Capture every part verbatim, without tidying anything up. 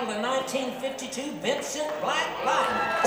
entitled the nineteen fifty-two Vincent Black Lightning.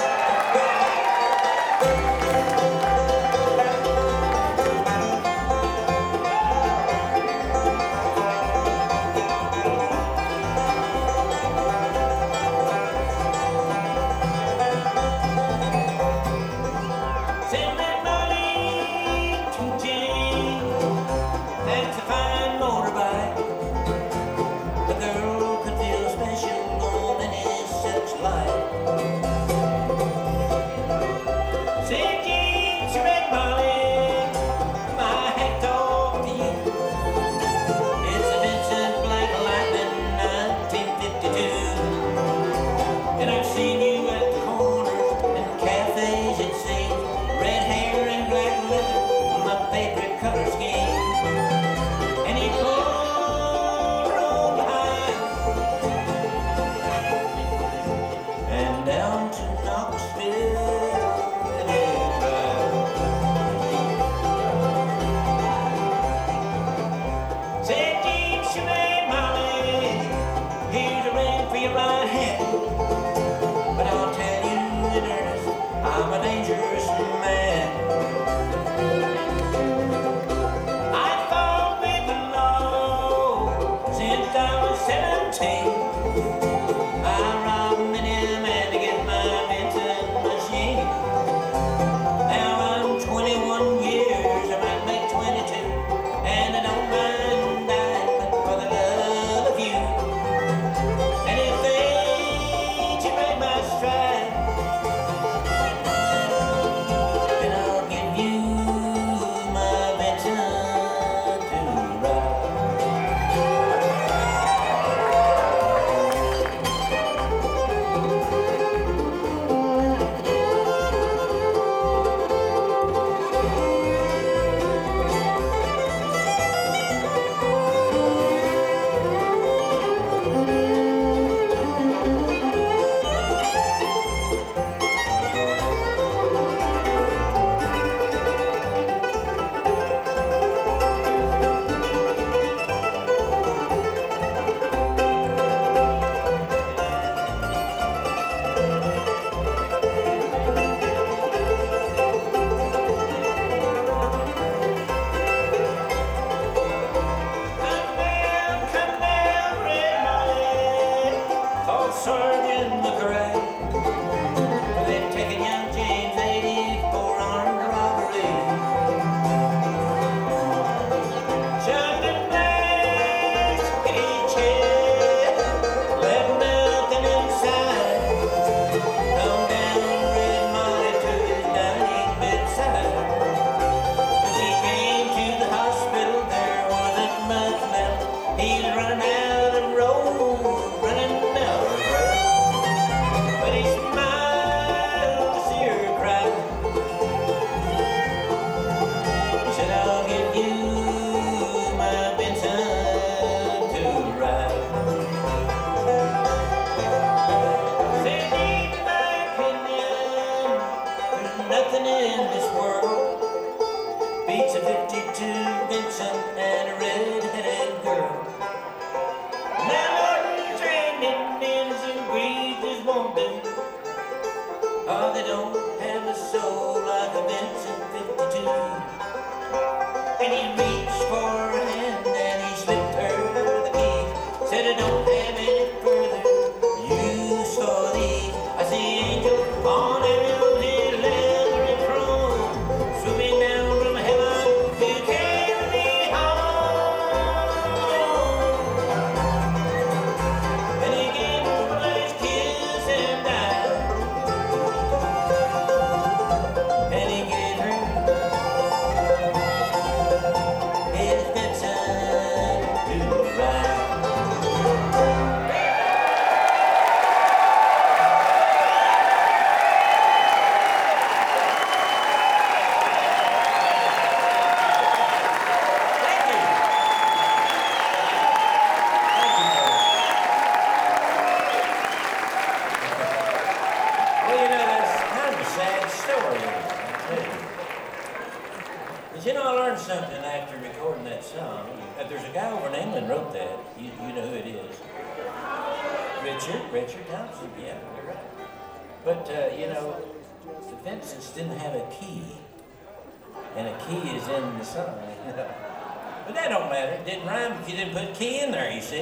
Richard, Richard Thompson, yeah, you're right. But, uh, you know, the Vincents didn't have a key. And a key is in the song. But that don't matter. It didn't rhyme if you didn't put key in there, you see.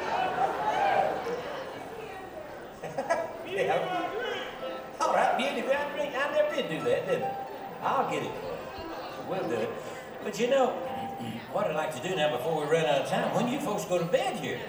Yeah. All right, beauty. I never did do that, did I? I'll get it for you. We'll do it. But you know, what I'd like to do now before we run out of time, when you folks go to bed here.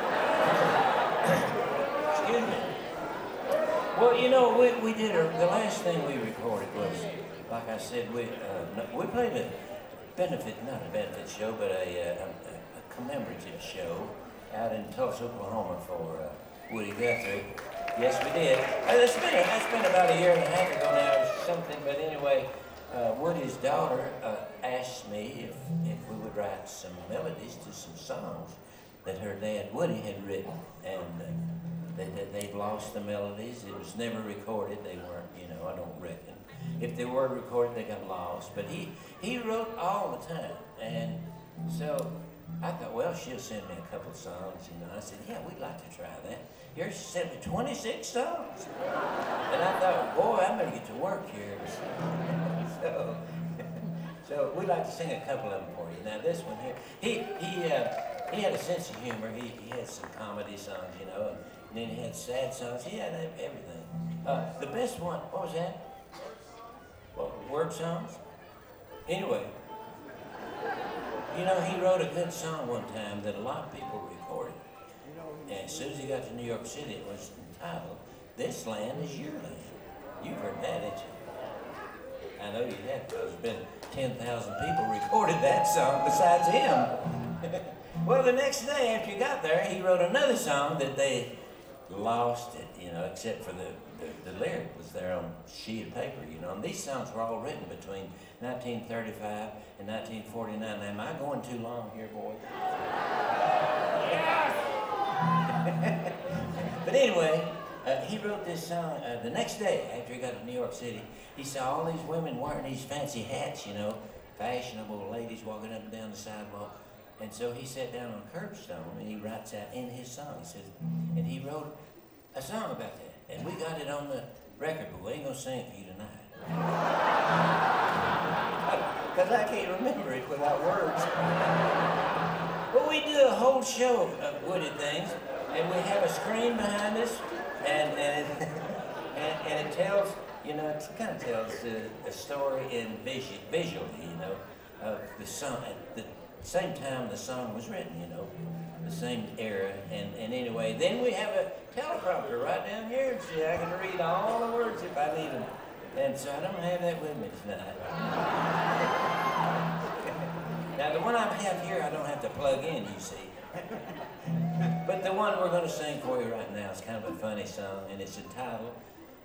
Excuse me. Well, you know, we, we did, a, the last thing we recorded was, like I said, we uh, we played a benefit, not a benefit show, but a, a, a commemorative show out in Tulsa, Oklahoma for uh, Woody Guthrie. Yes, we did. Uh, that's been a, that's been about a year and a half ago now, or something. But anyway, uh, Woody's daughter uh, asked me if if we would write some melodies to some songs that her dad Woody had written, and uh, they, they they've lost the melodies. It was never recorded. They weren't, you know, I don't reckon. If they were recorded, they got lost. But he he wrote all the time, and so I thought, well, she'll send me a couple songs, you know. I said, yeah, we'd like to try that. Here she sent me twenty-six songs. And I thought, boy, I'm going to get to work here. so, so we'd like to sing a couple of them for you. Now, this one here, he he uh, he had a sense of humor. He, he had some comedy songs, you know, and then he had sad songs. He had everything. Uh, the best one, what was that? What, word songs? Anyway, you know, he wrote a good song one time that a lot of people recorded. And as soon as he got to New York City, it was entitled, "This Land Is Your Land." You've heard that, didn't you? I know you have, because there's been ten thousand people recorded that song besides him. Well, the next day after he got there, he wrote another song that they lost it, you know, except for the, the, the lyric was there on a sheet of paper, you know. And these songs were all written between nineteen thirty-five and nineteen forty-nine. Now, am I going too long here, boys? But anyway, uh, he wrote this song uh, the next day after he got to New York City. He saw all these women wearing these fancy hats, you know, fashionable ladies walking up and down the sidewalk. And so he sat down on a curbstone and he writes out in his song, he says, and he wrote a song about that. And we got it on the record, but we ain't gonna sing it for you tonight. Because I can't remember it without words. But we do a whole show of Woody things, and we have a screen behind us, and and it, and, and it tells, you know, it kind of tells uh, a story in vision, visually, you know, of the song. At the same time the song was written, you know, the same era. And, and anyway, then we have a teleprompter right down here. See, I can read all the words if I need them. And so I don't have that with me tonight. Now, the one I have here, I don't have to plug in, you see. But the one we're going to sing for you right now is kind of a funny song, and it's entitled